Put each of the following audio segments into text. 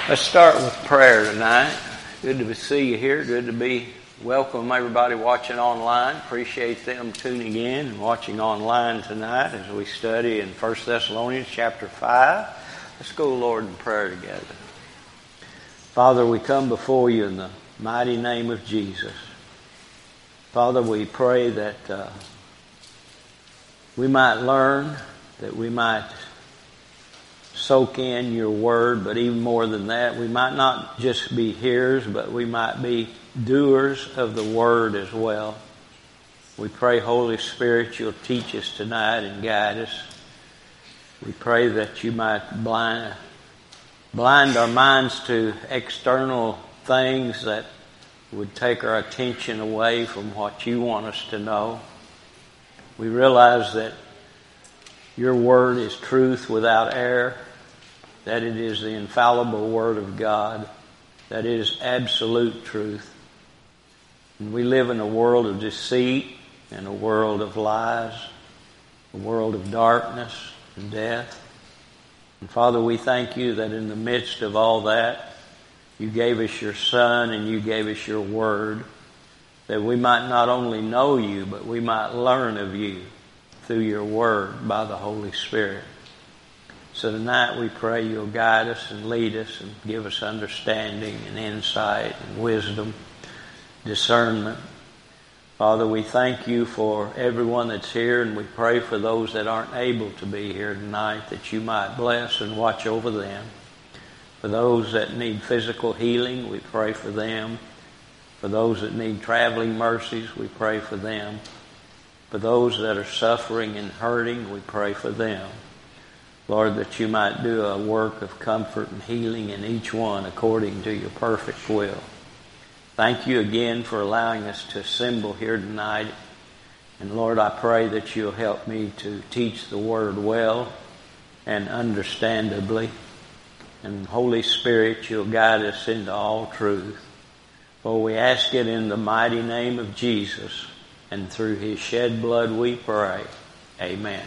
Let's start with prayer tonight. Good to see you here. Good to be welcome everybody watching online. Appreciate them tuning in and watching online tonight as we study in 1 Thessalonians chapter 5. Let's go, Lord, in prayer together. Father, we come before you in the mighty name of Jesus. Father, we pray that we might learn, that we might soak in your word, but even more than that, we might not just be hearers, but we might be doers of the word as well. We pray, Holy Spirit, you'll teach us tonight and guide us. We pray that you might blind our minds to external things that would take our attention away from what you want us to know. We realize that your word is truth without error, that it is the infallible word of God, that it is absolute truth. And we live in a world of deceit and a world of lies, a world of darkness and death. And Father, we thank you that in the midst of all that, you gave us your Son and you gave us your word, that we might not only know you, but we might learn of you through your word by the Holy Spirit. So tonight we pray you'll guide us and lead us and give us understanding and insight and wisdom, discernment. Father, we thank you for everyone that's here, and we pray for those that aren't able to be here tonight that you might bless and watch over them. For those that need physical healing, we pray for them. For those that need traveling mercies, we pray for them. For those that are suffering and hurting, we pray for them. Lord, that you might do a work of comfort and healing in each one according to your perfect will. Thank you again for allowing us to assemble here tonight. And Lord, I pray that you'll help me to teach the word well and understandably. And Holy Spirit, you'll guide us into all truth. For we ask it in the mighty name of Jesus, and through his shed blood we pray. Amen.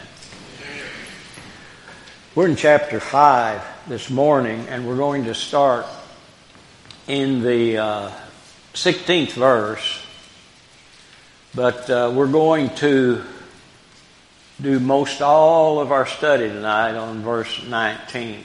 We're in chapter 5 this morning, and we're going to start in the 16th verse. But we're going to do most all of our study tonight on verse 19.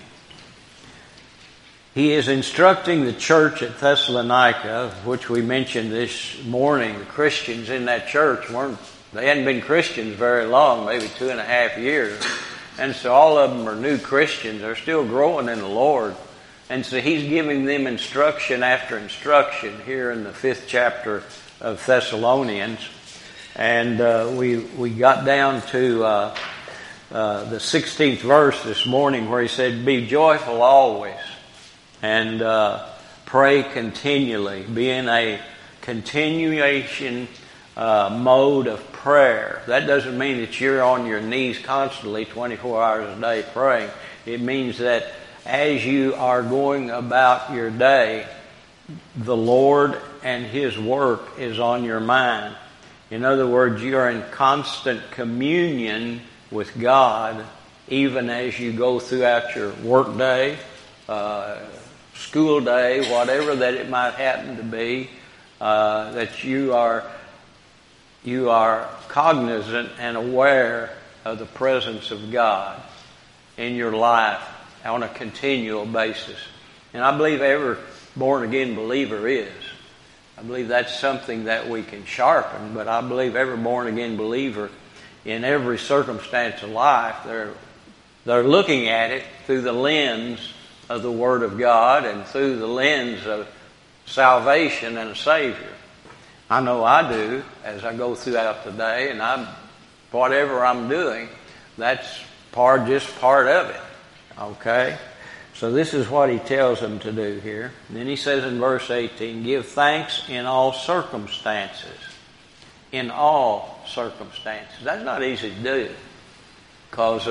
He is instructing the church at Thessalonica, which we mentioned this morning. The Christians in that church they hadn't been Christians very long, maybe 2.5 years. And so all of them are new Christians. They're still growing in the Lord. And so he's giving them instruction after instruction here in the 5th chapter of Thessalonians. And we got down to the 16th verse this morning where he said, "Be joyful always and pray continually." Be in a continuation mode of prayer. That doesn't mean that you're on your knees constantly 24 hours a day praying. It means that as you are going about your day, the Lord and his work is on your mind. In other words, you are in constant communion with God even as you go throughout your work day, school day, whatever that it might happen to be, that you are cognizant and aware of the presence of God in your life on a continual basis. And I believe every born-again believer is. I believe that's something that we can sharpen, but I believe every born-again believer in every circumstance of life, they're looking at it through the lens of the Word of God and through the lens of salvation and a Savior. I know I do as I go throughout the day, and whatever I'm doing, that's just part of it. Okay? So this is what he tells them to do here. And then he says in verse 18, "Give thanks in all circumstances." In all circumstances. That's not easy to do because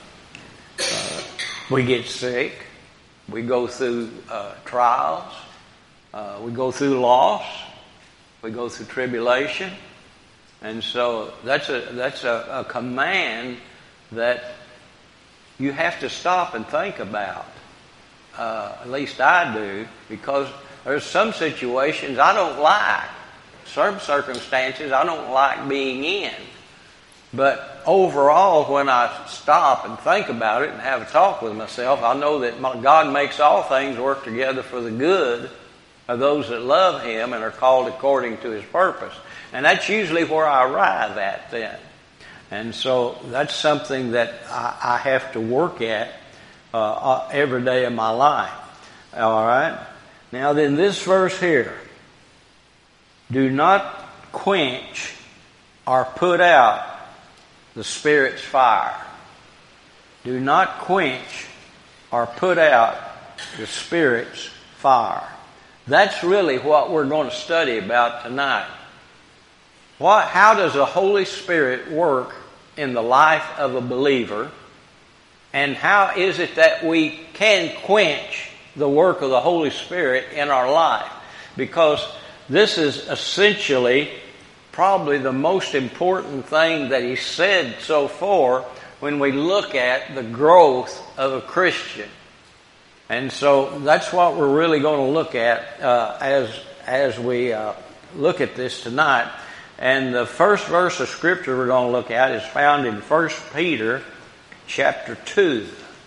we get sick, we go through trials, we go through loss, we go through tribulation, and so that's a command that you have to stop and think about. At least I do, because there's some situations I don't like. Some circumstances I don't like being in. But overall, when I stop and think about it and have a talk with myself, I know that God makes all things work together for the good of those that love Him and are called according to His purpose. And that's usually where I arrive at then. And so that's something that I have to work at every day of my life. All right? Now then, this verse here. Do not quench or put out the Spirit's fire. Do not quench or put out the Spirit's fire. That's really what we're going to study about tonight. How does the Holy Spirit work in the life of a believer? And how is it that we can quench the work of the Holy Spirit in our life? Because this is essentially probably the most important thing that He said so far when we look at the growth of a Christian. And so that's what we're really going to look at as we look at this tonight. And the first verse of Scripture we're going to look at is found in 1 Peter chapter 2.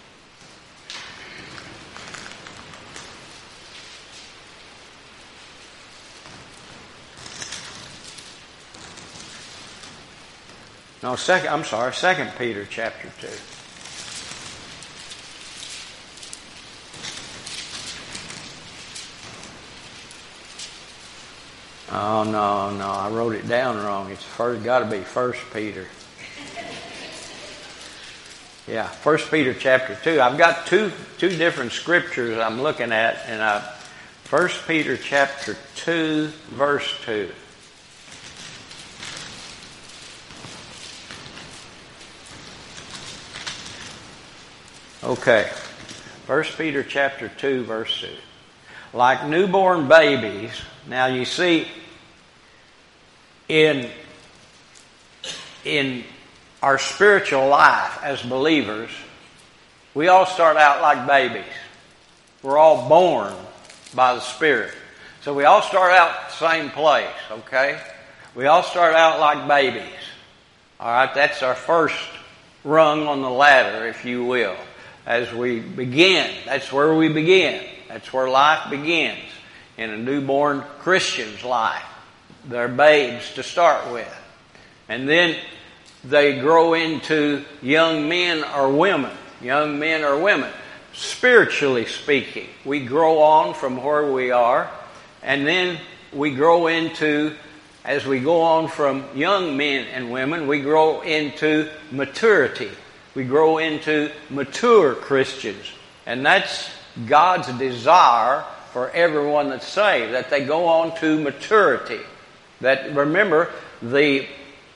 No, 2 Peter chapter 2. Oh, no, I wrote it down wrong. It's got to be 1 Peter. Yeah, 1 Peter chapter 2. I've got two different scriptures I'm looking at, and 1 Peter chapter 2, verse 2. Okay, 1 Peter chapter 2, verse 2. Like newborn babies. Now you see, in our spiritual life as believers, we all start out like babies. We're all born by the Spirit. So we all start out the same place, okay? We all start out like babies. All right, that's our first rung on the ladder, if you will. As we begin, that's where we begin. That's where life begins in a newborn Christian's life. They're babes to start with. And then they grow into young men or women. Young men or women. Spiritually speaking, we grow on from where we are. And then we grow into, as we go on from young men and women, we grow into maturity. We grow into mature Christians. And that's God's desire for everyone that's saved, that they go on to maturity. That, remember, the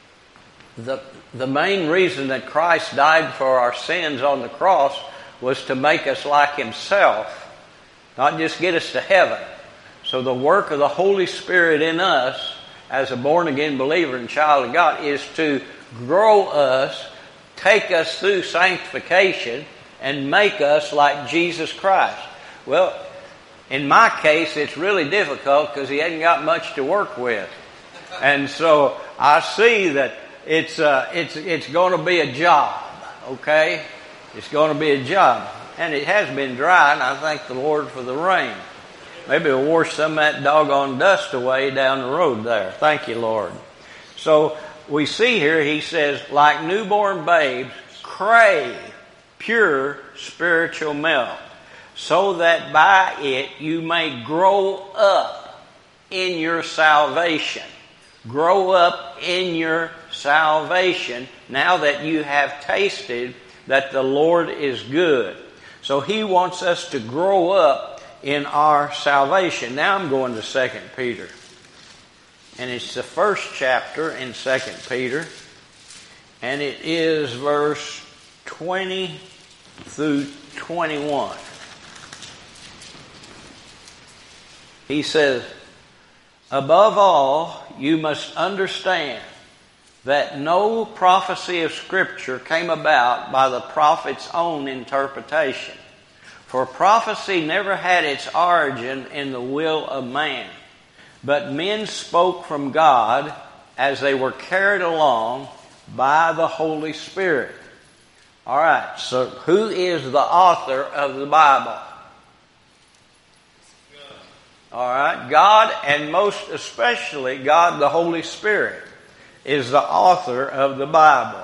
main reason that Christ died for our sins on the cross was to make us like Himself, not just get us to heaven. So the work of the Holy Spirit in us as a born-again believer and child of God is to grow us, take us through sanctification, and make us like Jesus Christ. Well, in my case, it's really difficult because He hasn't got much to work with. And so I see that it's going to be a job, okay? It's going to be a job. And it has been dry, and I thank the Lord for the rain. Maybe it'll wash some of that doggone dust away down the road there. Thank you, Lord. So we see here, he says, like newborn babes, crave pure spiritual milk, so that by it you may grow up in your salvation. Grow up in your salvation now that you have tasted that the Lord is good. So He wants us to grow up in our salvation. Now I'm going to 2 Peter. And it's the first chapter in 2 Peter. And it is verse 20 through 21. He says, above all, you must understand that no prophecy of Scripture came about by the prophet's own interpretation. For prophecy never had its origin in the will of man, but men spoke from God as they were carried along by the Holy Spirit. All right, so who is the author of the Bible? All right, God, and most especially God the Holy Spirit, is the author of the Bible.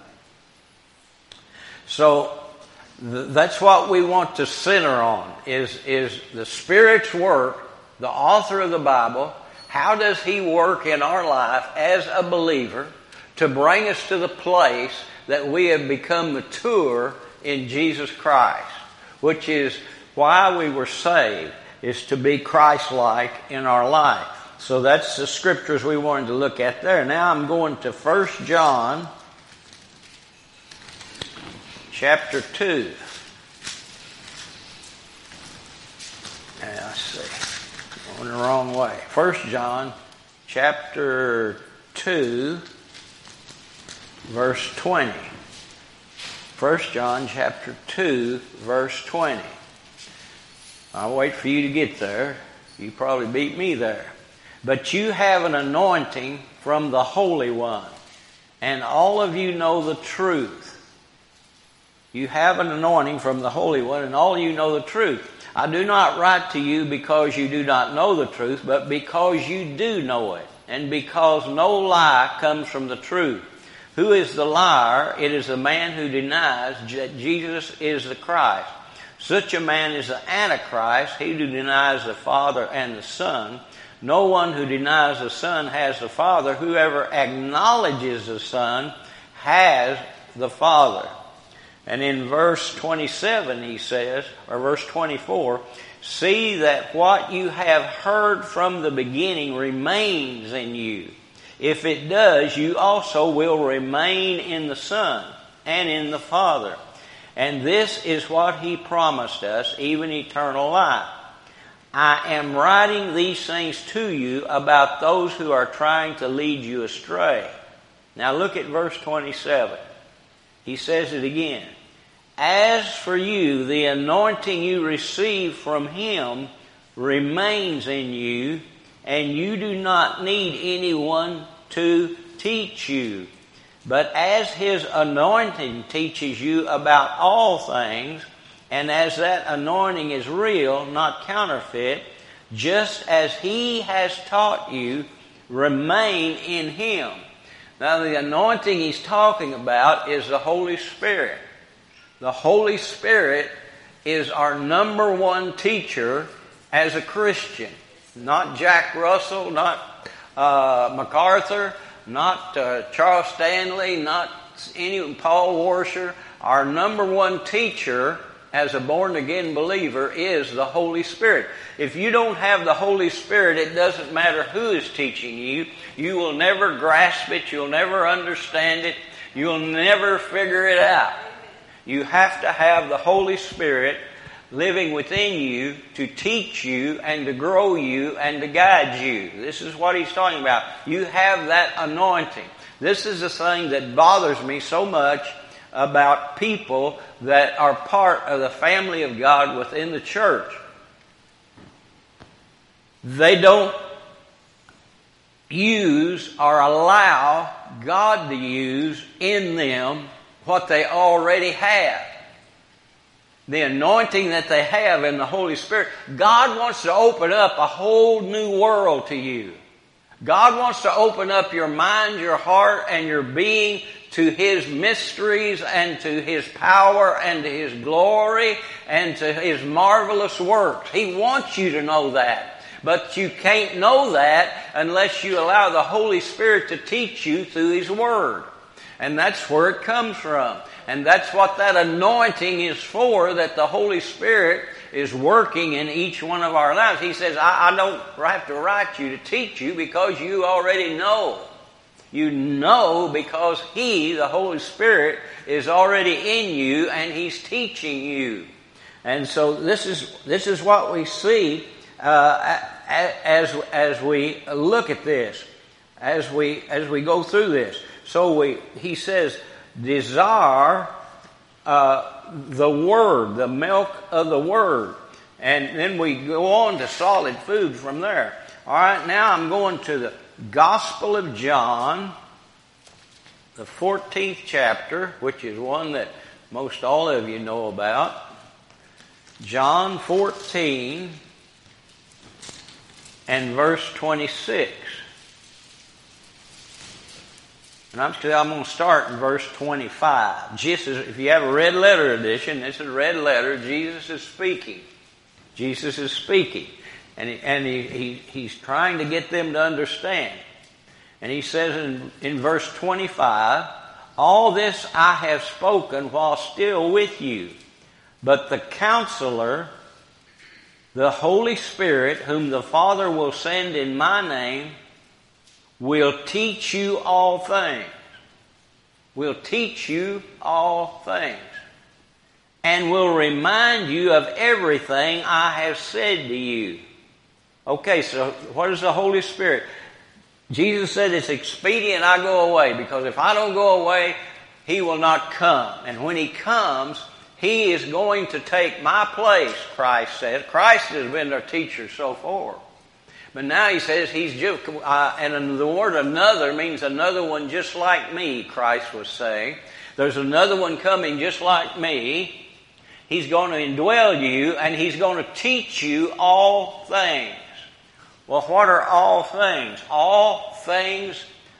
So that's what we want to center on, is the Spirit's work, the author of the Bible. How does He work in our life as a believer to bring us to the place that we have become mature in Jesus Christ, which is why we were saved, is to be Christ-like in our life. So that's the scriptures we wanted to look at there. Now I'm going to 1 John chapter 2. Let's see. Going the wrong way. 1 John chapter 2, verse 20. 1 John chapter 2, verse 20. I'll wait for you to get there. You probably beat me there. But you have an anointing from the Holy One, and all of you know the truth. You have an anointing from the Holy One, and all of you know the truth. I do not write to you because you do not know the truth, but because you do know it, and because no lie comes from the truth. Who is the liar? It is the man who denies that Jesus is the Christ. Such a man is the Antichrist, he who denies the Father and the Son. No one who denies the Son has the Father. Whoever acknowledges the Son has the Father. And in verse 27 he says, or verse 24, see that what you have heard from the beginning remains in you. If it does, you also will remain in the Son and in the Father. And this is what He promised us, even eternal life. I am writing these things to you about those who are trying to lead you astray. Now look at verse 27. He says it again. As for you, the anointing you received from Him remains in you, and you do not need anyone to teach you. But as His anointing teaches you about all things, and as that anointing is real, not counterfeit, just as He has taught you, remain in Him. Now the anointing He's talking about is the Holy Spirit. The Holy Spirit is our number one teacher as a Christian. Not Jack Russell, not MacArthur, not Charles Stanley, not any Paul Washer. Our number one teacher as a born-again believer is the Holy Spirit. If you don't have the Holy Spirit, it doesn't matter who is teaching you. You will never grasp it. You'll never understand it. You'll never figure it out. You have to have the Holy Spirit living within you to teach you and to grow you and to guide you. This is what he's talking about. You have that anointing. This is the thing that bothers me so much about people that are part of the family of God within the church. They don't use or allow God to use in them what they already have. The anointing that they have in the Holy Spirit. God wants to open up a whole new world to you. God wants to open up your mind, your heart, and your being to His mysteries and to His power and to His glory and to His marvelous works. He wants you to know that. But you can't know that unless you allow the Holy Spirit to teach you through His Word. And that's where it comes from. And that's what that anointing is for, that the Holy Spirit is working in each one of our lives. He says, I don't have to write you to teach you because you already know. You know because He, the Holy Spirit, is already in you and He's teaching you. And so this is what we see as we look at this, as we go through this. So he says, desire the Word, the milk of the Word. And then we go on to solid food from there. All right, now I'm going to the Gospel of John, the 14th chapter, which is one that most all of you know about. John 14 and verse 26. And I'm going to start in verse 25. Just as, if you have a red letter edition, this is red letter. Jesus is speaking. Jesus is speaking. And he's trying to get them to understand. And he says in verse 25, all this I have spoken while still with you. But the Counselor, the Holy Spirit, whom the Father will send in my name, will teach you all things. Will teach you all things. And will remind you of everything I have said to you. Okay, so what is the Holy Spirit? Jesus said it's expedient I go away, because if I don't go away, He will not come. And when He comes, He is going to take my place, Christ said. Christ has been our teacher so far. But now He says He's just, and the word another means another one just like me, Christ was saying. There's another one coming just like me. He's going to indwell you, and He's going to teach you all things. Well, what are all things? All things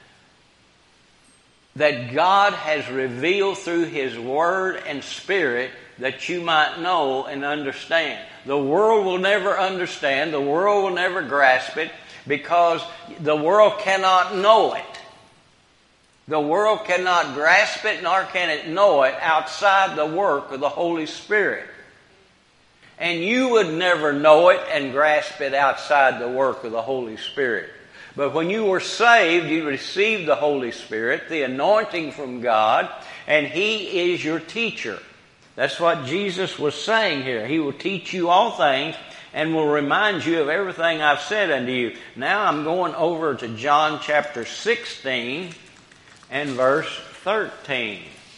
that God has revealed through His Word and Spirit that you might know and understand. The world will never understand. The world will never grasp it, because the world cannot know it. The world cannot grasp it, nor can it know it outside the work of the Holy Spirit. And you would never know it and grasp it outside the work of the Holy Spirit. But when you were saved, you received the Holy Spirit, the anointing from God, and He is your teacher. That's what Jesus was saying here. He will teach you all things and will remind you of everything I've said unto you. Now I'm going over to John chapter 16 and verse 13.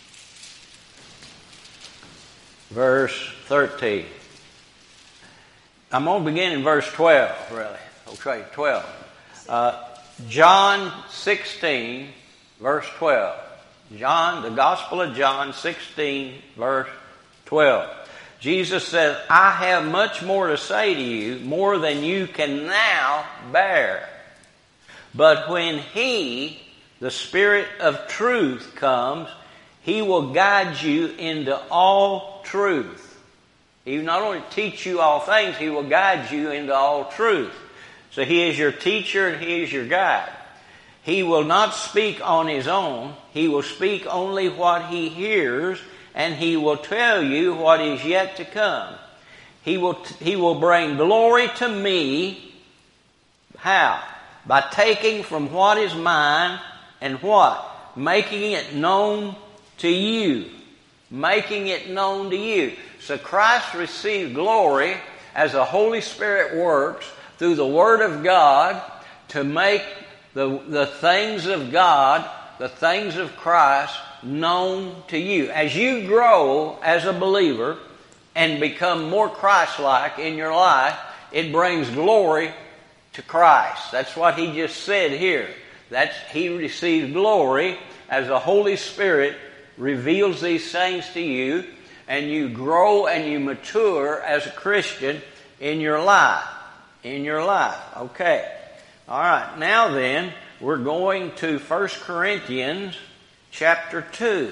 Verse 13. I'm going to begin in verse 12, really. Okay, 12. John 16, verse 12. John, the Gospel of John 16, verse 12. Jesus says, I have much more to say to you, more than you can now bear. But when He, the Spirit of truth, comes, He will guide you into all truth. He will not only teach you all things, He will guide you into all truth. So He is your teacher and He is your guide. He will not speak on His own. He will speak only what He hears, and He will tell you what is yet to come. He will bring glory to me. How? By taking from what is mine and what? Making it known to you. Making it known to you. So Christ received glory as the Holy Spirit works through the Word of God to make the things of God, the things of Christ, known to you. As you grow as a believer and become more Christ-like in your life, it brings glory to Christ. That's what He just said here. He receives glory as the Holy Spirit reveals these things to you, and you grow and you mature as a Christian in your life. In your life. Okay. All right. Now then, we're going to 1 Corinthians chapter 2.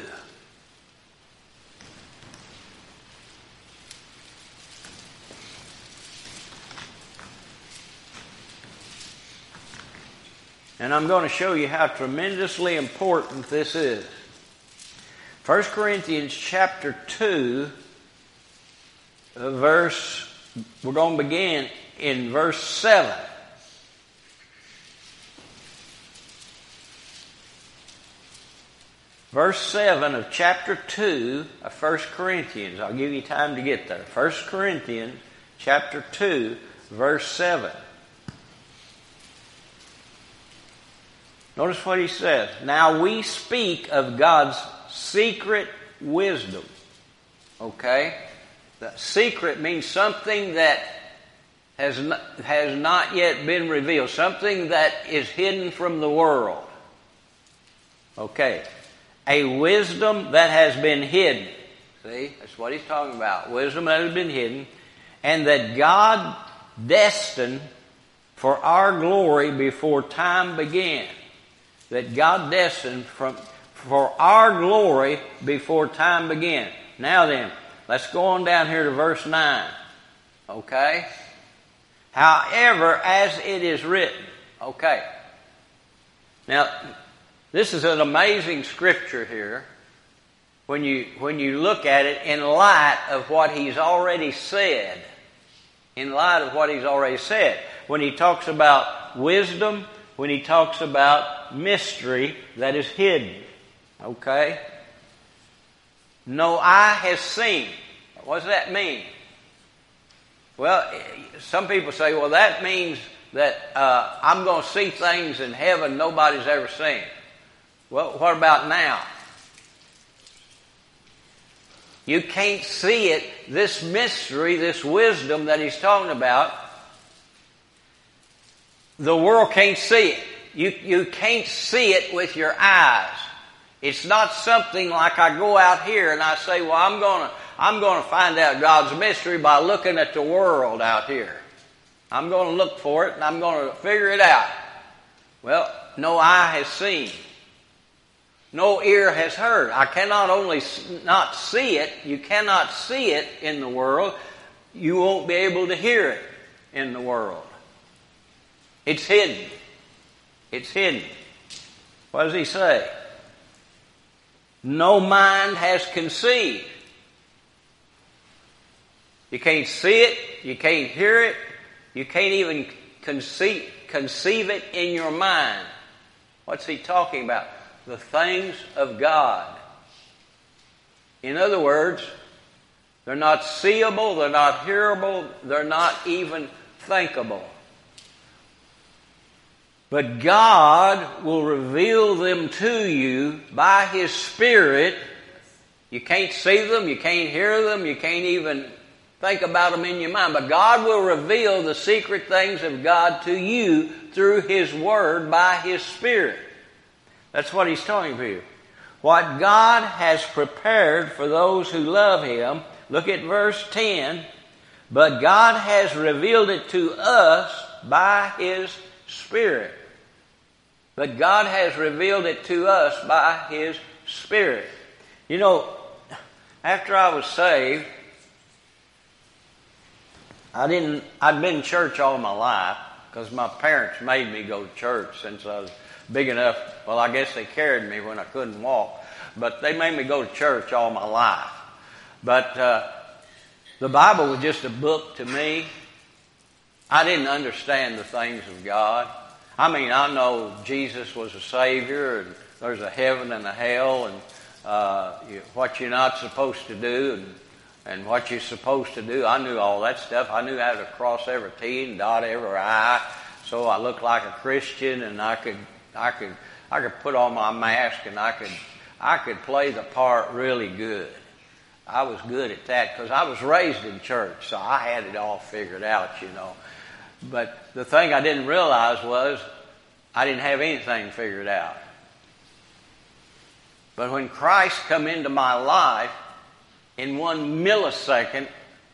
And I'm going to show you how tremendously important this is. 1 Corinthians chapter 2, we're going to begin in verse 7. Verse 7 of chapter 2 of 1 Corinthians. I'll give you time to get there. 1 Corinthians chapter 2, verse 7. Notice what he says. Now we speak of God's secret wisdom. Okay? The secret means something that has not yet been revealed. Something that is hidden from the world. Okay. A wisdom that has been hidden. See? That's what he's talking about. Wisdom that has been hidden. And that God destined for our glory before time began. That God destined for our glory before time began. Now then, let's go on down here to verse 9. Okay? However, as it is written. Okay. Now, this is an amazing scripture here. When you look at it in light of what he's already said. In light of what he's already said. When he talks about wisdom, when he talks about mystery that is hidden. Okay? No eye has seen. What does that mean? Well, some people say, well, that means that I'm going to see things in heaven nobody's ever seen. Well, what about now? You can't see it, this mystery, this wisdom that he's talking about. The world can't see it. You can't see it with your eyes. It's not something like I go out here and I say, well, I'm going to find out God's mystery by looking at the world out here. I'm going to look for it and I'm going to figure it out. Well, no eye has seen. No ear has heard. I cannot only not see it, you cannot see it in the world, you won't be able to hear it in the world. It's hidden. It's hidden. What does he say? No mind has conceived. You can't see it, you can't hear it, you can't even conceive it in your mind. What's he talking about? The things of God. In other words, they're not seeable, they're not hearable, they're not even thinkable. But God will reveal them to you by His Spirit. You can't see them, you can't hear them, you can't even think about them in your mind. But God will reveal the secret things of God to you through His Word by His Spirit. That's what He's telling you. What God has prepared for those who love Him. Look at verse 10. But God has revealed it to us by His Spirit. But God has revealed it to us by His Spirit. You know, after I was saved, I'd been in church all my life because my parents made me go to church since I was big enough. Well, I guess they carried me when I couldn't walk. But they made me go to church all my life. But the Bible was just a book to me. I didn't understand the things of God. I mean, I know Jesus was a Savior, and there's a heaven and a hell, and what you're not supposed to do, and what you're supposed to do. I knew all that stuff. I knew how to cross every T and dot every I, so I looked like a Christian, and I could put on my mask, and I could play the part really good. I was good at that because I was raised in church, so I had it all figured out, you know. But the thing I didn't realize was I didn't have anything figured out. But when Christ come into my life, in 1 millisecond,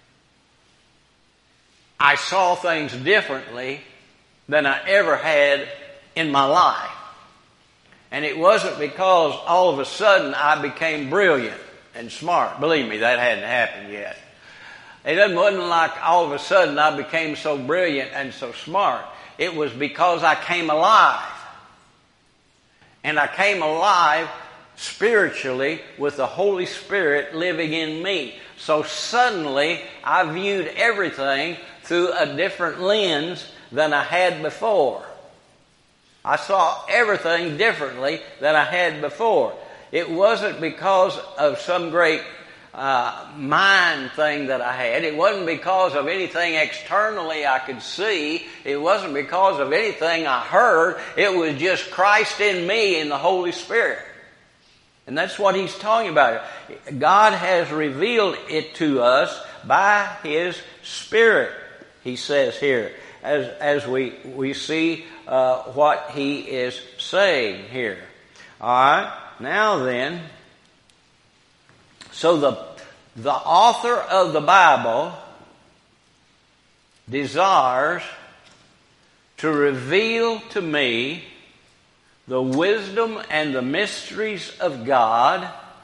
I saw things differently than I ever had in my life. And it wasn't because all of a sudden I became brilliant and smart. Believe me, that hadn't happened yet. It wasn't like all of a sudden I became so brilliant and so smart. It was because I came alive. And I came alive spiritually with the Holy Spirit living in me. So suddenly I viewed everything through a different lens than I had before. I saw everything differently than I had before. It wasn't because of some great mind thing that I had. It wasn't because of anything externally I could see. It wasn't because of anything I heard. It was just Christ in me and the Holy Spirit. And that's what he's talking about. God has revealed it to us by His Spirit, he says here, as we see what he is saying here. All right, now then, so the author of the Bible desires to reveal to me the wisdom and the mysteries of God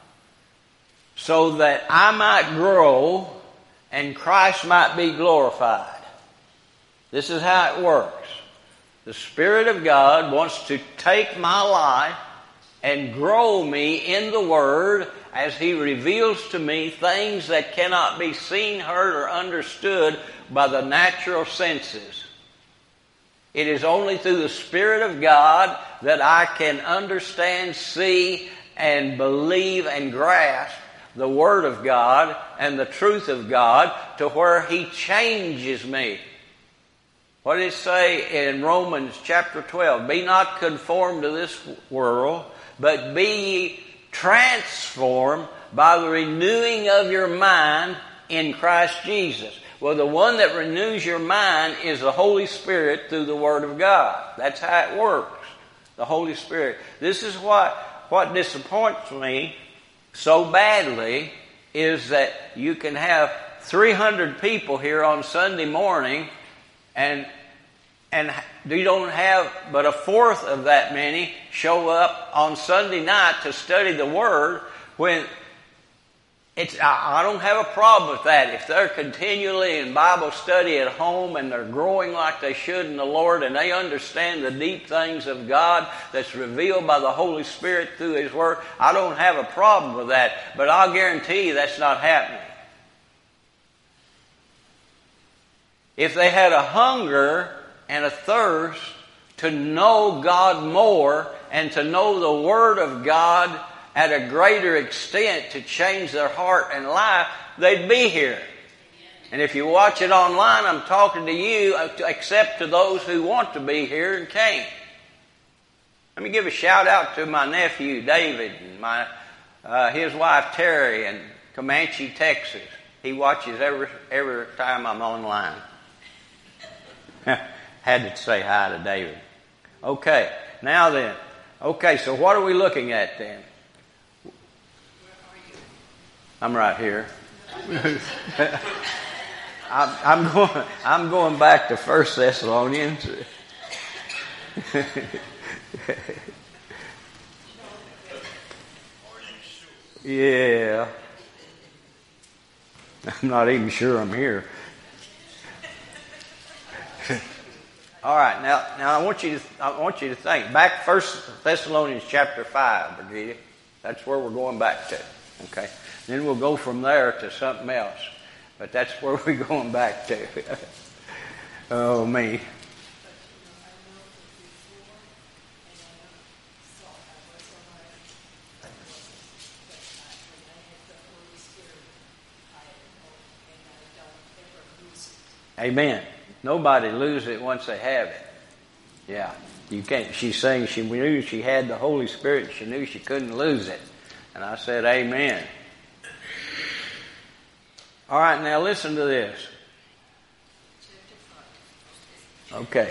so that I might grow and Christ might be glorified. This is how it works. The Spirit of God wants to take my life and grow me in the Word as He reveals to me things that cannot be seen, heard, or understood by the natural senses. It is only through the Spirit of God that I can understand, see, and believe and grasp the Word of God and the truth of God to where He changes me. What did it say in Romans chapter 12? Be not conformed to this world, but be ye transformed by the renewing of your mind in Christ Jesus. Well, the one that renews your mind is the Holy Spirit through the Word of God. That's how it works. The Holy Spirit. This is what disappoints me so badly is that you can have 300 people here on Sunday morning and you don't have but a fourth of that many show up on Sunday night to study the Word when I don't have a problem with that. If they're continually in Bible study at home and they're growing like they should in the Lord and they understand the deep things of God that's revealed by the Holy Spirit through His Word, I don't have a problem with that. But I'll guarantee you that's not happening. If they had a hunger and a thirst to know God more and to know the Word of God at a greater extent to change their heart and life, they'd be here. And if you watch it online, I'm talking to you except to those who want to be here and can't. Let me give a shout out to my nephew David and his wife Terry in Comanche, Texas. He watches every time I'm online. Had to say hi to David. Okay, now then. Okay, so what are we looking at then? I'm right here. I'm going back to 1 Thessalonians. Yeah. I'm not even sure I'm here. All right, now I want you to think back 1 Thessalonians chapter 5, Virginia. That's where we're going back to. Okay. Then we'll go from there to something else. But that's where we're going back to. Oh, me. Amen. Nobody loses it once they have it. Yeah. You can't. She's saying she knew she had the Holy Spirit. She knew she couldn't lose it. And I said, amen. All right, now listen to this. Okay.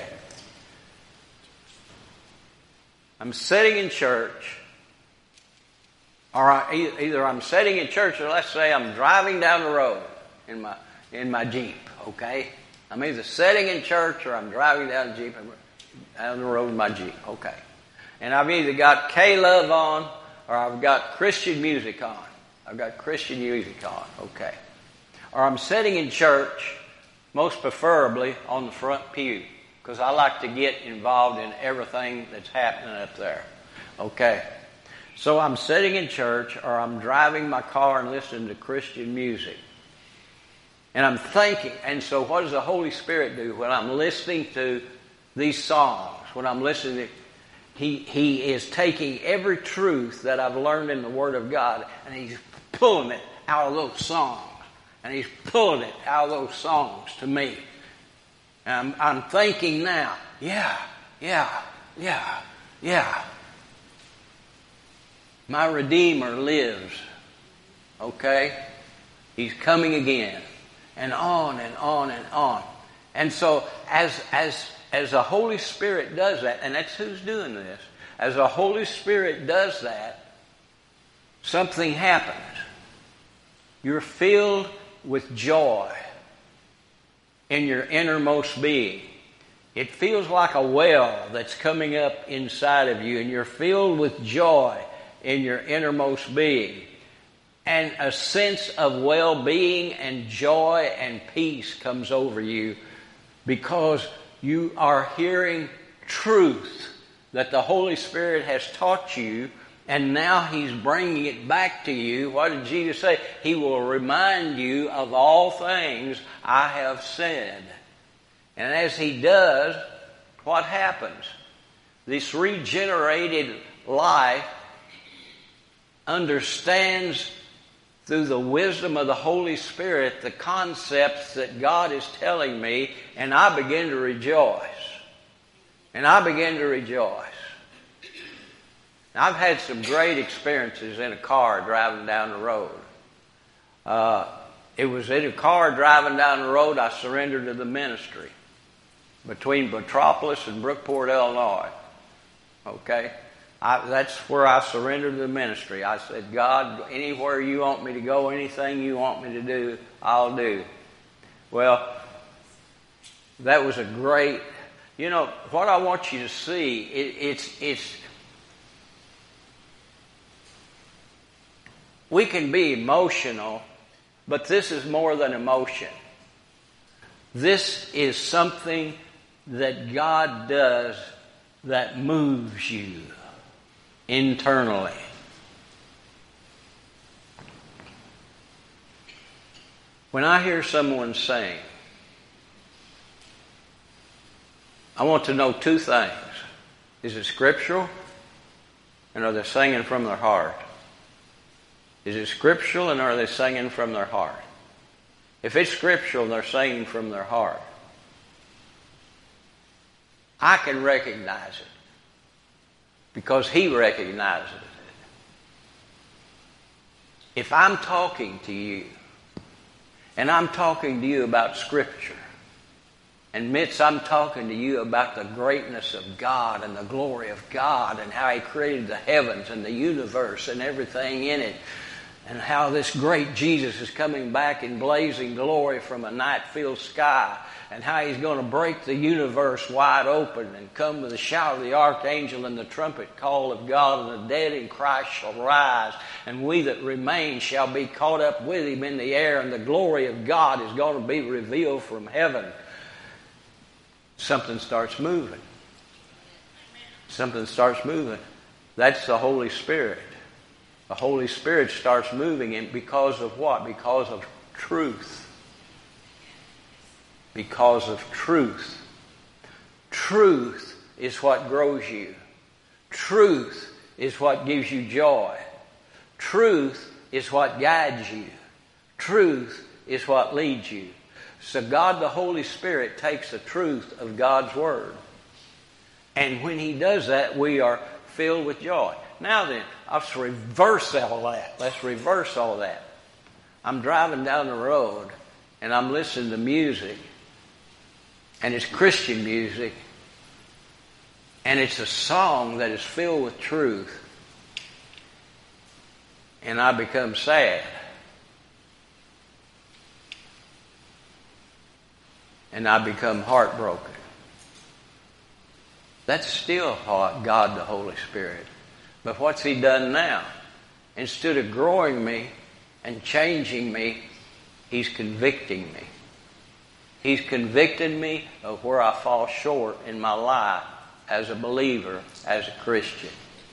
I'm sitting in church. All right, either I'm sitting in church or let's say I'm driving down the road in my Jeep, okay? I'm either sitting in church or I'm driving down the road in my Jeep, okay? And I've either got K-Love on or I've got Christian music on. I've got Christian music on, okay? Or I'm sitting in church, most preferably on the front pew, because I like to get involved in everything that's happening up there. Okay. So I'm sitting in church or I'm driving my car and listening to Christian music. And I'm thinking, and so what does the Holy Spirit do when I'm listening to these songs? When I'm listening to, He is taking every truth that I've learned in the Word of God and He's pulling it out of those songs. And He's pulling it out of those songs to me. And I'm thinking now, yeah. My Redeemer lives. Okay? He's coming again. And on and on and on. And so as the Holy Spirit does that, and that's who's doing this, as the Holy Spirit does that, something happens. You're filled with joy in your innermost being. It feels like a well that's coming up inside of you, and you're filled with joy in your innermost being. And a sense of well-being and joy and peace comes over you because you are hearing truth that the Holy Spirit has taught you, and now He's bringing it back to you. What did Jesus say? He will remind you of all things I have said. And as He does, what happens? This regenerated life understands through the wisdom of the Holy Spirit the concepts that God is telling me, and I begin to rejoice. And I begin to rejoice. Now, I've had some great experiences in a car driving down the road. It was in a car driving down the road I surrendered to the ministry between Metropolis and Brookport, Illinois. Okay? That's where I surrendered to the ministry. I said, God, anywhere you want me to go, anything you want me to do, I'll do. Well, that was a great, what I want you to see, it's we can be emotional, but this is more than emotion. This is something that God does that moves you internally. When I hear someone sing, I want to know two things. Is it scriptural? And are they singing from their heart? Is it scriptural, and are they singing from their heart? If it's scriptural and they're singing from their heart, I can recognize it because He recognizes it. If I'm talking to you, and I'm talking to you about Scripture, and Mitz, I'm talking to you about the greatness of God and the glory of God and how He created the heavens and the universe and everything in it, and how this great Jesus is coming back in blazing glory from a night-filled sky, and how He's going to break the universe wide open and come with the shout of the archangel and the trumpet call of God, and the dead in Christ shall rise, and we that remain shall be caught up with Him in the air, and the glory of God is going to be revealed from heaven. Something starts moving. Something starts moving. That's the Holy Spirit. The Holy Spirit starts moving, and because of what? Because of truth. Because of truth. Truth is what grows you. Truth is what gives you joy. Truth is what guides you. Truth is what leads you. So God the Holy Spirit takes the truth of God's Word. And when He does that, we are filled with joy. Now then, let's reverse all that. Let's reverse all that. I'm driving down the road and I'm listening to music. And it's Christian music. And it's a song that is filled with truth. And I become sad. And I become heartbroken. That's still God the Holy Spirit. But what's He done now? Instead of growing me and changing me, He's convicting me. He's convicted me of where I fall short in my life as a believer, as a Christian.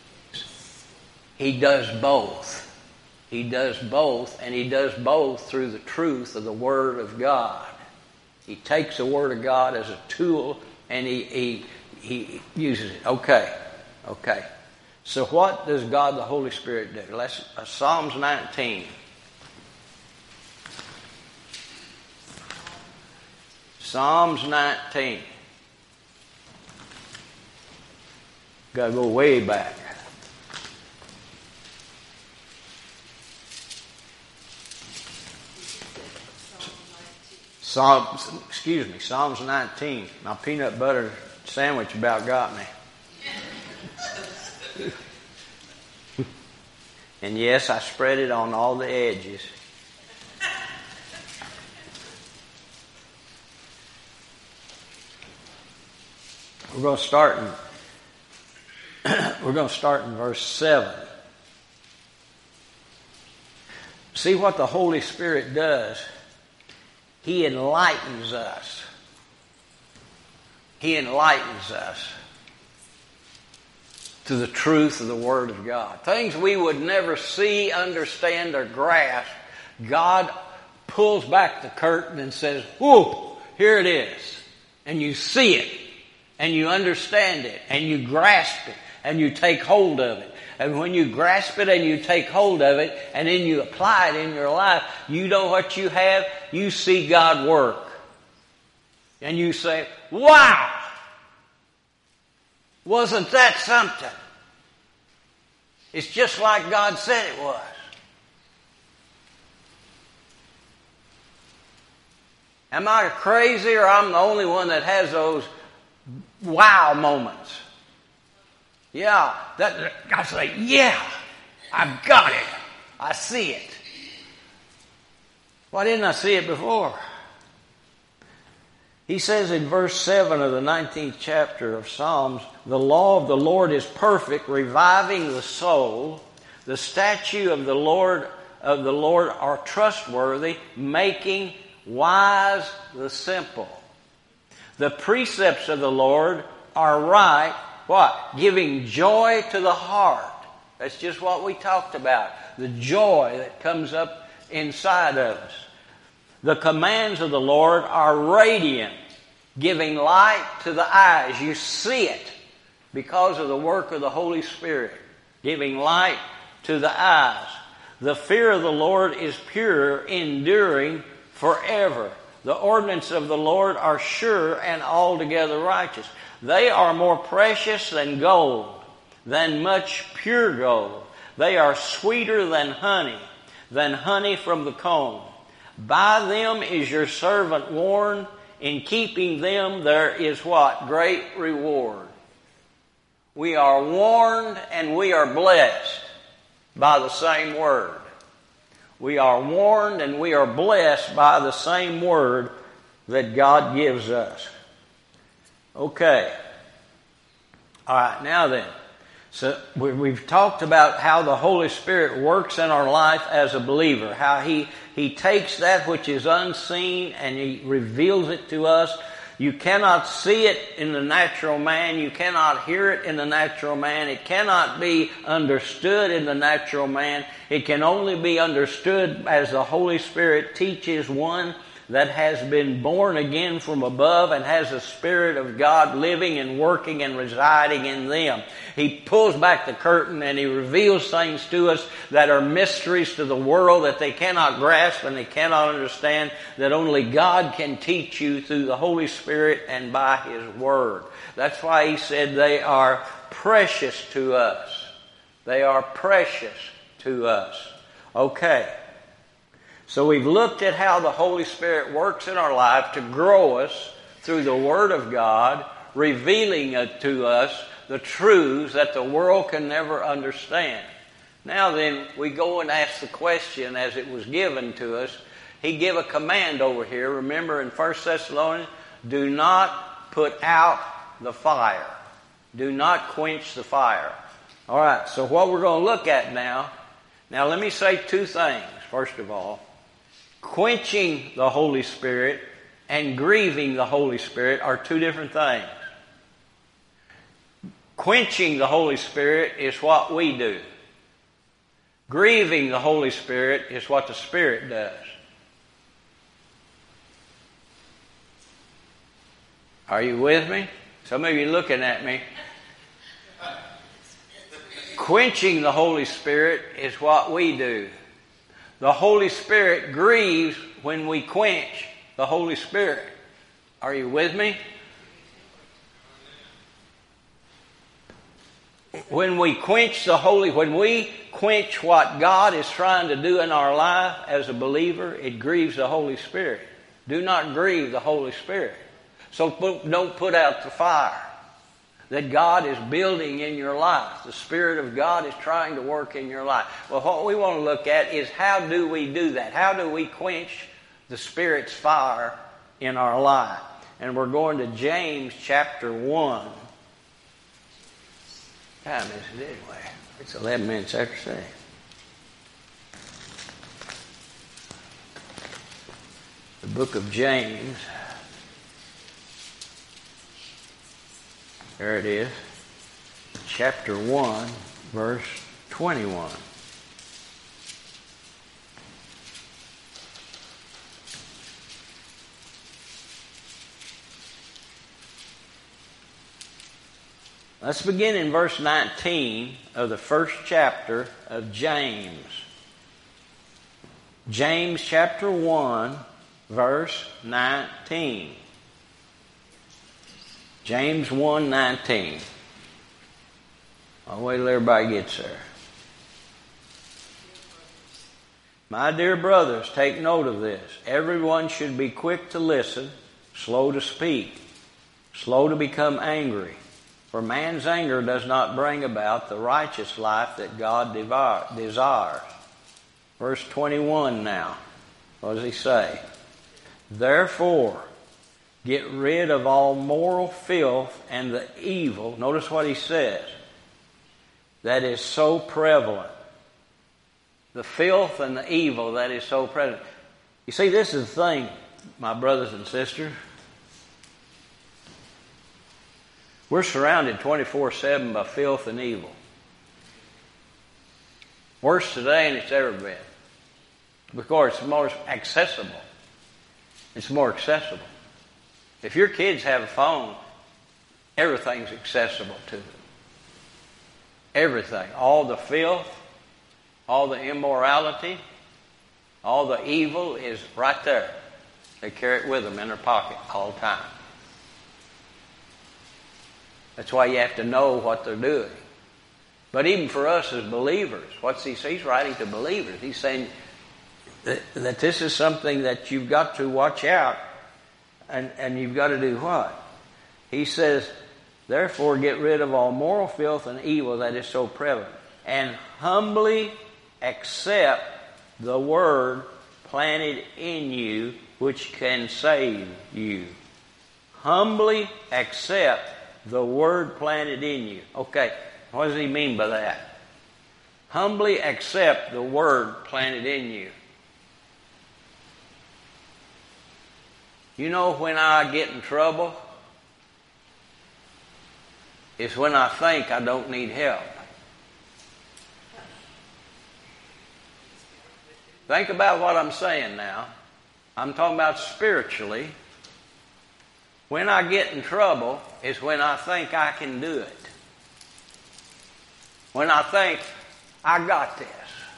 He does both. He does both, and He does both through the truth of the Word of God. He takes the Word of God as a tool, and He uses it. Okay. So what does God the Holy Spirit do? Let's Psalms 19. Psalms 19. Got to go way back. Psalms 19. My peanut butter sandwich about got me. And yes, I spread it on all the edges. We're going to start in verse 7. See what the Holy Spirit does. He enlightens us. He enlightens us to the truth of the Word of God. Things we would never see, understand, or grasp, God pulls back the curtain and says, whoa, here it is. And you see it, and you understand it, and you grasp it, and you take hold of it. And when you grasp it and you take hold of it, and then you apply it in your life, you know what you have? You see God work. And you say, wow! Wasn't that something? It's just like God said it was. Am I crazy, or I'm the only one that has those wow moments? Yeah, I say, yeah, I've got it. I see it. Why didn't I see it before? He says in verse 7 of the 19th chapter of Psalms, the law of the Lord is perfect, reviving the soul. The statutes of the Lord are trustworthy, making wise the simple. The precepts of the Lord are right. What? Giving joy to the heart. That's just what we talked about. The joy that comes up inside of us. The commands of the Lord are radiant, giving light to the eyes. You see it because of the work of the Holy Spirit, giving light to the eyes. The fear of the Lord is pure, enduring forever. The ordinances of the Lord are sure and altogether righteous. They are more precious than gold, than much pure gold. They are sweeter than honey from the comb. By them is your servant warned. In keeping them there is what? Great reward. We are warned and we are blessed by the same word. We are warned and we are blessed by the same word that God gives us. Okay. All right, now then. So we've talked about how the Holy Spirit works in our life as a believer, how He takes that which is unseen and He reveals it to us. You cannot see it in the natural man. You cannot hear it in the natural man. It cannot be understood in the natural man. It can only be understood as the Holy Spirit teaches one that has been born again from above and has the Spirit of God living and working and residing in them. He pulls back the curtain and He reveals things to us that are mysteries to the world that they cannot grasp and they cannot understand, that only God can teach you through the Holy Spirit and by His Word. That's why He said they are precious to us. They are precious to us. Okay. So we've looked at how the Holy Spirit works in our life to grow us through the Word of God, revealing to us the truths that the world can never understand. Now then, we go and ask the question as it was given to us. He gave a command over here. Remember in 1 Thessalonians, do not put out the fire. Do not quench the fire. All right, so what we're going to look at now let me say two things, first of all. Quenching the Holy Spirit and grieving the Holy Spirit are two different things. Quenching the Holy Spirit is what we do. Grieving the Holy Spirit is what the Spirit does. Are you with me? Some of you looking at me. Quenching the Holy Spirit is what we do. The Holy Spirit grieves when we quench the Holy Spirit. Are you with me? When we quench what God is trying to do in our life as a believer, it grieves the Holy Spirit. Do not grieve the Holy Spirit. So don't put out the fire that God is building in your life. The Spirit of God is trying to work in your life. Well, what we want to look at is how do we do that? How do we quench the Spirit's fire in our life? And we're going to James chapter 1. What time is it anyway? It's 11 minutes after 6. The book of James. There it is. Chapter 1, verse 21. Let's begin in verse 19 of the first chapter of James. James chapter 1, verse 19. James 1:19. I'll wait till everybody gets there. My dear brothers, take note of this. Everyone should be quick to listen, slow to speak, slow to become angry. For man's anger does not bring about the righteous life that God desires. Verse 21 now. What does he say? Therefore, get rid of all moral filth and the evil. Notice what he says. That is so prevalent. The filth and the evil that is so prevalent. You see, this is the thing, my brothers and sisters. We're surrounded 24/7 by filth and evil. Worse today than it's ever been. Because it's more accessible. It's more accessible. If your kids have a phone, everything's accessible to them. Everything. All the filth, all the immorality, all the evil is right there. They carry it with them in their pocket all the time. That's why you have to know what they're doing. But even for us as believers, he's writing to believers. He's saying that this is something that you've got to watch out. And you've got to do what? He says, therefore get rid of all moral filth and evil that is so prevalent, and humbly accept the word planted in you, which can save you. Humbly accept the word planted in you. Okay, what does he mean by that? Humbly accept the word planted in you. You know when I get in trouble? It's when I think I don't need help. Think about what I'm saying now. I'm talking about spiritually. When I get in trouble is when I think I can do it. When I think I got this.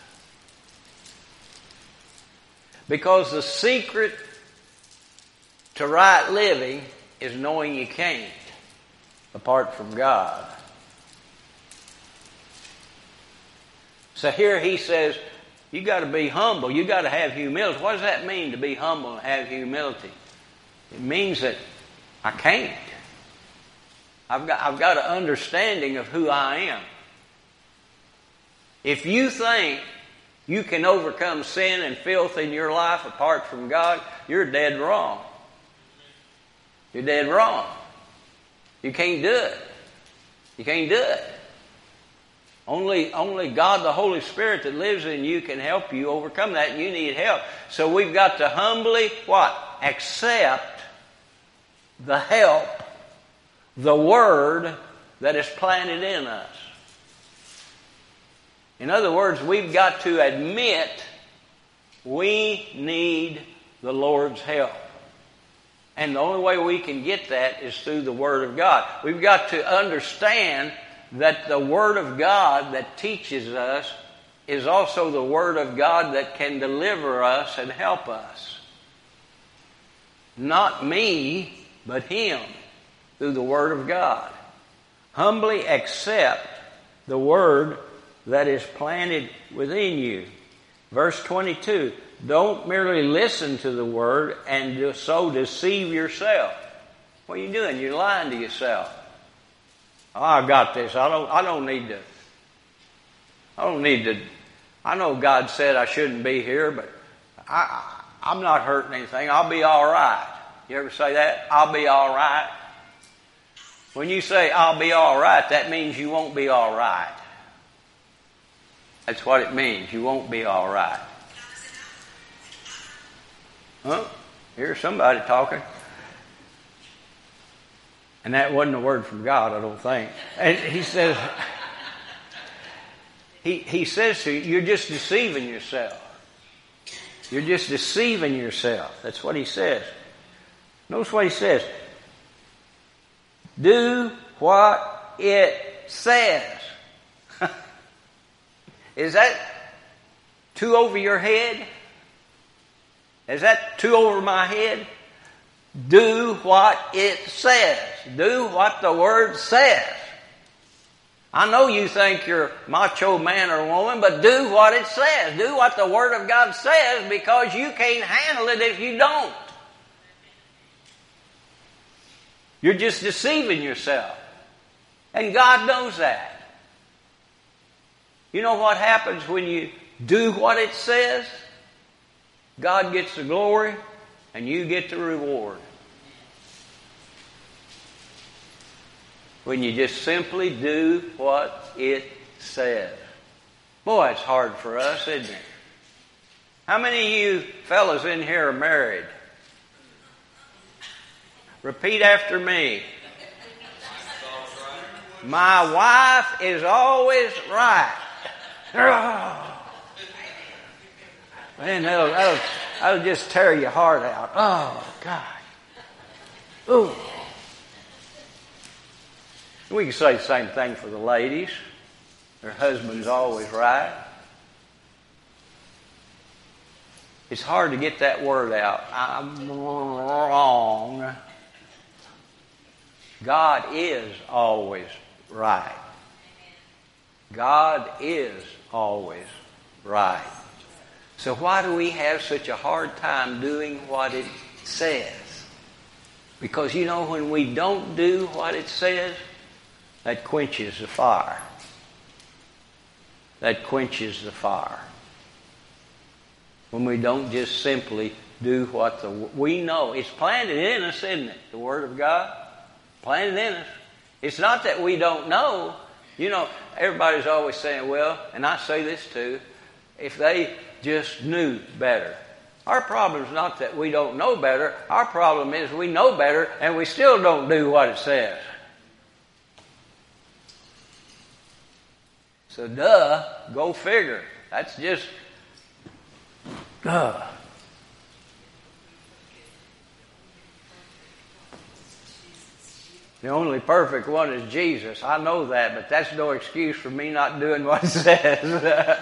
Because the secret to right living is knowing you can't apart from God. So here he says, you got to be humble. You got to have humility. What does that mean to be humble and have humility? It means that I can't. I've got an understanding of who I am. If you think you can overcome sin and filth in your life apart from God, you're dead wrong. You're dead wrong. You can't do it. You can't do it. Only God, the Holy Spirit that lives in you, can help you overcome that, and you need help. So we've got to humbly, what? Accept the help, the word that is planted in us. In other words, we've got to admit we need the Lord's help. And the only way we can get that is through the Word of God. We've got to understand that the Word of God that teaches us is also the Word of God that can deliver us and help us. Not me, but Him, through the Word of God. Humbly accept the Word that is planted within you. Verse 22, don't merely listen to the Word and so deceive yourself. What are you doing? You're lying to yourself. Oh, I got this. I don't need to. I know God said I shouldn't be here, but I'm not hurting anything. I'll be all right. You ever say that? I'll be all right. When you say I'll be all right, that means you won't be all right. That's what it means. You won't be all right. Huh? Here's somebody talking. And that wasn't a word from God, I don't think. And he says, he says to you, you're just deceiving yourself. You're just deceiving yourself. That's what he says. Notice what he says. Do what it says. Is that too over your head? Is that too over my head? Do what it says. Do what the Word says. I know you think you're a macho man or woman, but do what it says. Do what the Word of God says, because you can't handle it if you don't. You're just deceiving yourself. And God knows that. You know what happens when you do what it says? God gets the glory and you get the reward. When you just simply do what it says. Boy, it's hard for us, isn't it? How many of you fellas in here are married? Repeat after me. My wife is always right. Man, that'll just tear your heart out. Oh, God. Ooh. We can say the same thing for the ladies. Their husband's always right. It's hard to get that word out. I'm wrong. God is always right. God is always right. So why do we have such a hard time doing what it says? Because you know, when we don't do what it says, that quenches the fire. That quenches the fire. When we don't just simply do what we know. It's planted in us, isn't it? The Word of God. Planted in us. It's not that we don't know. You know, everybody's always saying, well, and I say this too, if they just knew better. Our problem is not that we don't know better. Our problem is we know better and we still don't do what it says. So go figure. That's just, The only perfect one is Jesus. I know that, but that's no excuse for me not doing what it says.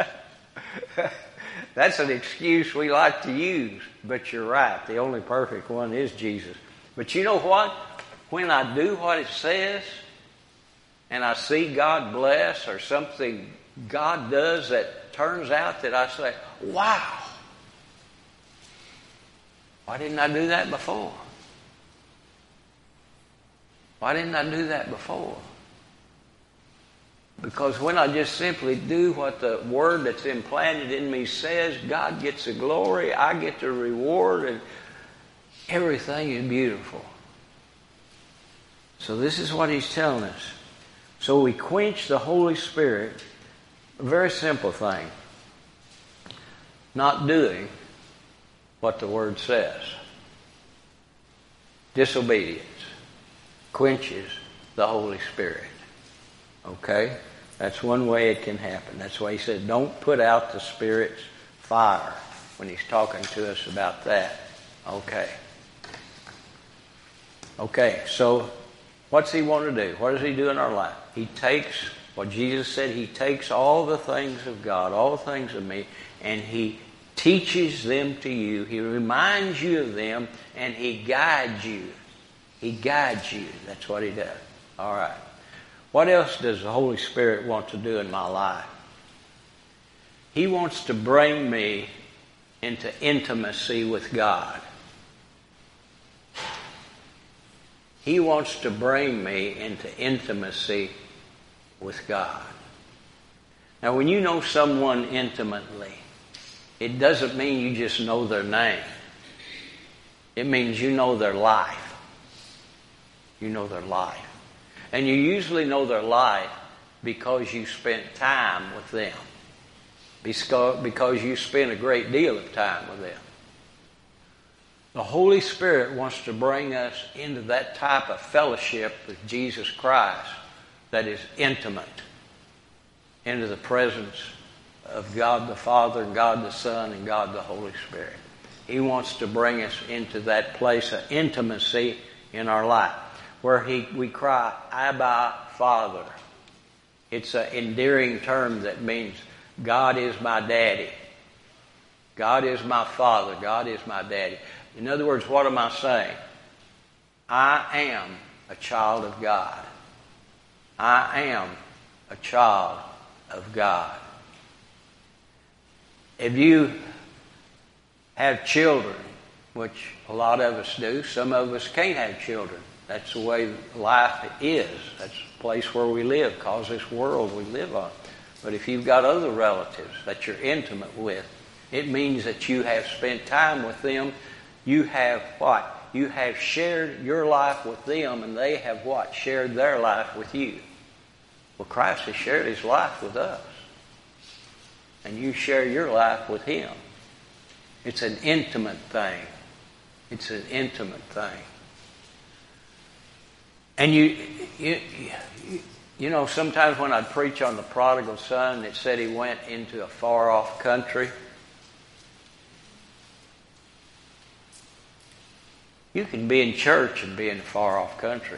That's an excuse we like to use, but you're right. The only perfect one is Jesus. But you know what? When I do what it says, and I see God bless, or something God does that turns out that I say, wow, why didn't I do that before? Why didn't I do that before? Because when I just simply do what the Word that's implanted in me says, God gets the glory, I get the reward, and everything is beautiful. So this is what he's telling us. So we quench the Holy Spirit, a very simple thing. Not doing what the Word says. Disobedience quenches the Holy Spirit. Okay? That's one way it can happen. That's why he said, don't put out the Spirit's fire when he's talking to us about that. Okay. Okay, so what's he want to do? What does he do in our life? He takes what Jesus said, he takes all the things of God, all the things of me, and he teaches them to you. He reminds you of them, and he guides you. He guides you. That's what he does. All right. What else does the Holy Spirit want to do in my life? He wants to bring me into intimacy with God. He wants to bring me into intimacy with God. Now, when you know someone intimately, it doesn't mean you just know their name. It means you know their life. You know their life. And you usually know their life because you spent time with them. Because you spent a great deal of time with them. The Holy Spirit wants to bring us into that type of fellowship with Jesus Christ that is intimate. Into the presence of God the Father, God the Son, and God the Holy Spirit. He wants to bring us into that place of intimacy in our life where we cry, Abba, Father. It's an endearing term that means God is my daddy. God is my father. God is my daddy. In other words, what am I saying? I am a child of God. I am a child of God. If you have children, which a lot of us do, some of us can't have children. That's the way life is. That's the place where we live, because this world we live on. But if you've got other relatives that you're intimate with, it means that you have spent time with them. You have what? You have shared your life with them, and they have what? Shared their life with you. Well, Christ has shared His life with us. And you share your life with Him. It's an intimate thing. It's an intimate thing. And you know, sometimes when I'd preach on the prodigal son, it said he went into a far-off country. You can be in church and be in a far-off country.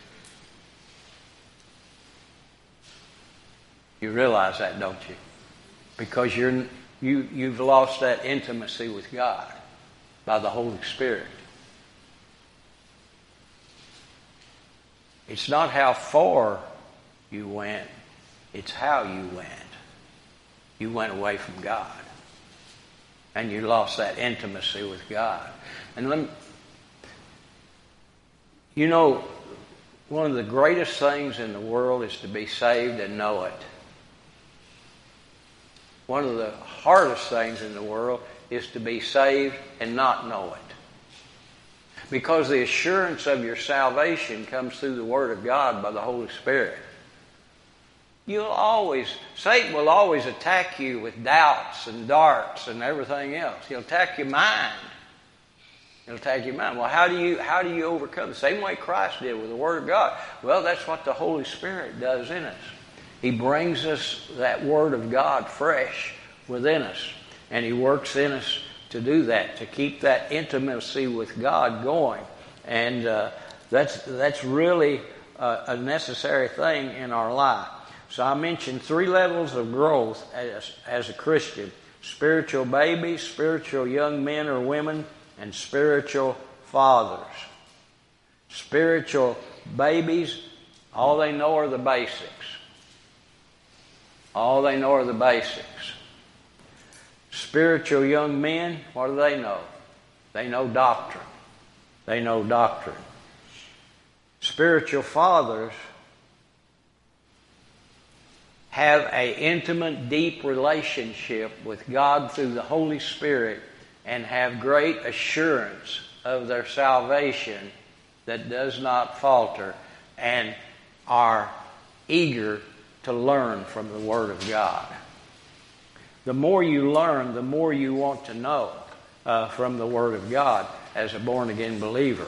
You realize that, don't you? Because you've lost that intimacy with God by the Holy Spirit. It's not how far you went, it's how you went. You went away from God. And you lost that intimacy with God. And you know, one of the greatest things in the world is to be saved and know it. One of the hardest things in the world is to be saved and not know it. Because the assurance of your salvation comes through the Word of God by the Holy Spirit. Satan will always attack you with doubts and darts and everything else. He'll attack your mind. He'll attack your mind. Well, how do you overcome? The same way Christ did with the Word of God. Well, that's what the Holy Spirit does in us. He brings us that Word of God fresh within us. And He works in us to do that, to keep that intimacy with God going. And that's really a necessary thing in our life. So I mentioned 3 levels of growth as a Christian. Spiritual babies, spiritual young men or women, and spiritual fathers. Spiritual babies, all they know are the basics. All they know are the basics. Spiritual young men, what do they know? They know doctrine. They know doctrine. Spiritual fathers have an intimate, deep relationship with God through the Holy Spirit and have great assurance of their salvation that does not falter and are eager to learn from the Word of God. The more you learn, the more you want to know from the Word of God as a born-again believer.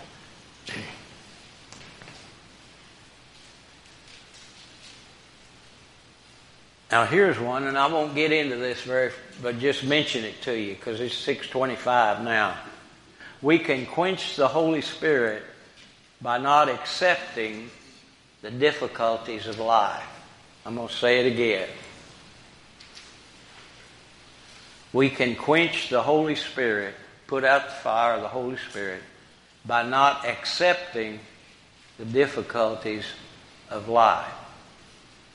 Now here's one, and I won't get into this but just mention it to you because it's 6:25 now. We can quench the Holy Spirit by not accepting the difficulties of life. I'm going to say it again. We can quench the Holy Spirit, put out the fire of the Holy Spirit, by not accepting the difficulties of life.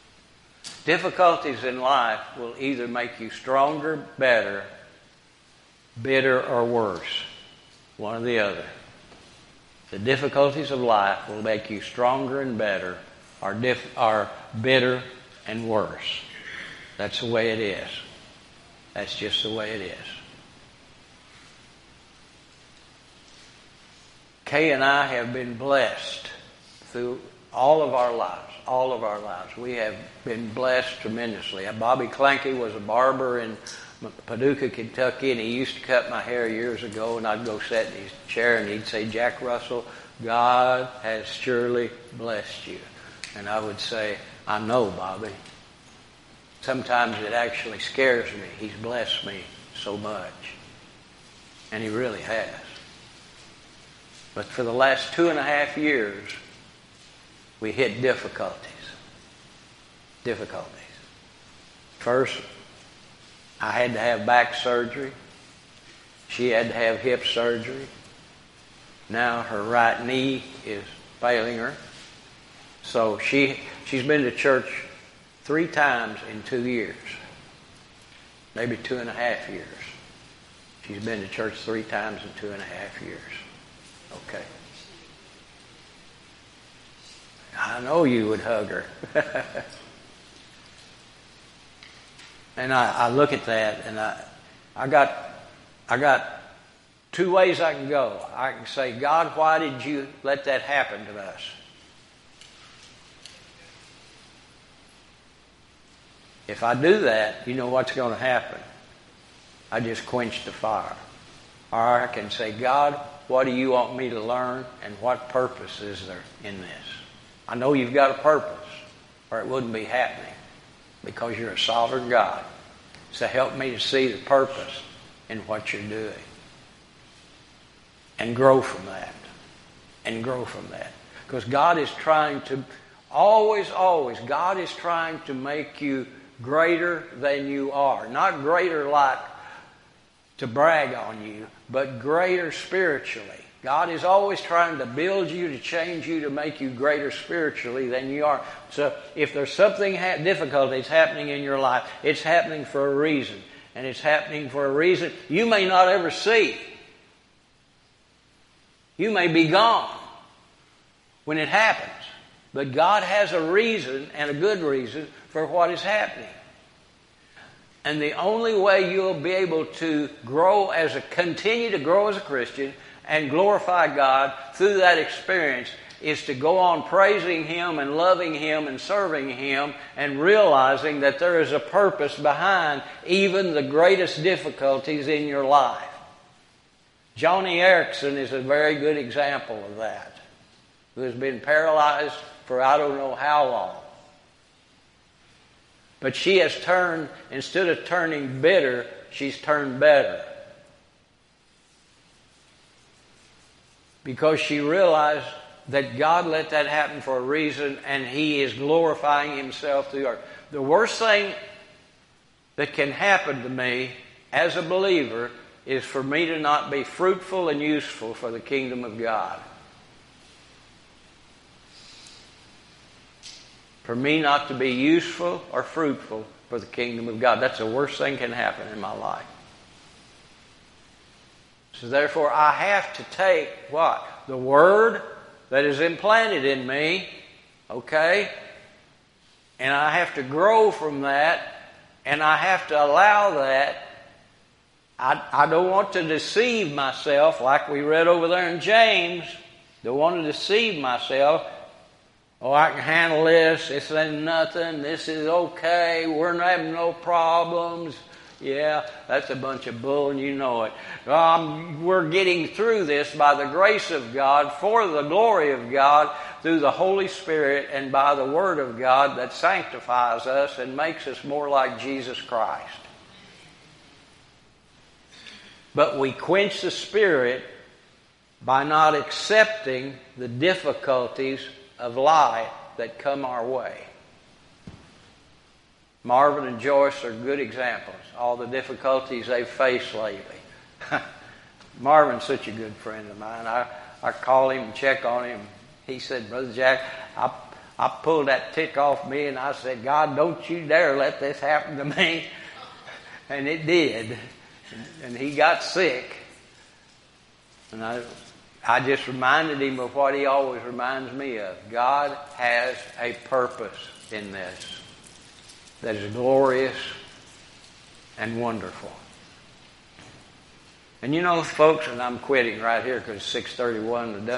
Difficulties in life will either make you stronger, better, bitter, or worse. One or the other. The difficulties of life will make you stronger and better, or bitter and worse. That's the way it is. That's just the way it is. Kay and I have been blessed through all of our lives. All of our lives. We have been blessed tremendously. Bobby Clanky was a barber in Paducah, Kentucky, and he used to cut my hair years ago, and I'd go sit in his chair and he'd say, "Jack Russell, God has surely blessed you." And I would say, "I know, Bobby." Sometimes it actually scares me. He's blessed me so much. And he really has. But for the last 2.5 years, we hit difficulties. Difficulties. First, I had to have back surgery. She had to have hip surgery. Now her right knee is failing her. So she's been to church 3 times in 2 years. Maybe 2.5 years. She's been to church 3 times in 2.5 years. Okay. I know you would hug her. And I look at that, and I got 2 ways I can go. I can say, "God, why did you let that happen to us?" If I do that, you know what's going to happen. I just quench the fire. Or I can say, "God, what do you want me to learn, and what purpose is there in this? I know you've got a purpose, or it wouldn't be happening, because you're a sovereign God. So help me to see the purpose in what you're doing. And grow from that. And grow from that. Because God is trying to, always, God is trying to make you greater than you are. Not greater like to brag on you, but greater spiritually. God is always trying to build you, to change you, to make you greater spiritually than you are. So if there's something difficulties happening in your life, it's happening for a reason. And it's happening for a reason you may not ever see. You may be gone when it happens. But God has a reason, and a good reason, for what is happening. And the only way you'll be able to continue to grow as a Christian and glorify God through that experience is to go on praising Him and loving Him and serving Him and realizing that there is a purpose behind even the greatest difficulties in your life. Johnny Erickson is a very good example of that, who has been paralyzed for I don't know how long. But she has turned, instead of turning bitter, she's turned better. Because she realized that God let that happen for a reason, and He is glorifying Himself through her. The worst thing that can happen to me as a believer is for me to not be fruitful and useful for the kingdom of God. For me not to be useful or fruitful for the kingdom of God. That's the worst thing can happen in my life. So therefore I have to take what? The Word that is implanted in me, okay? And I have to grow from that, and I have to allow that. I don't want to deceive myself like we read over there in James. Don't want to deceive myself. Oh, I can handle this. This ain't nothing. This is okay. We're not having no problems. Yeah, that's a bunch of bull, and you know it. We're getting through this by the grace of God, for the glory of God, through the Holy Spirit, and by the Word of God that sanctifies us and makes us more like Jesus Christ. But we quench the Spirit by not accepting the difficulties of life that come our way. Marvin and Joyce are good examples. All the difficulties they've faced lately. Marvin's such a good friend of mine. I call him and check on him. He said, "Brother Jack, I pulled that tick off me, and I said, God, don't you dare let this happen to me." And it did. And he got sick. And I just reminded him of what he always reminds me of. God has a purpose in this that is glorious and wonderful. And you know, folks, and I'm quitting right here because it's 6:31.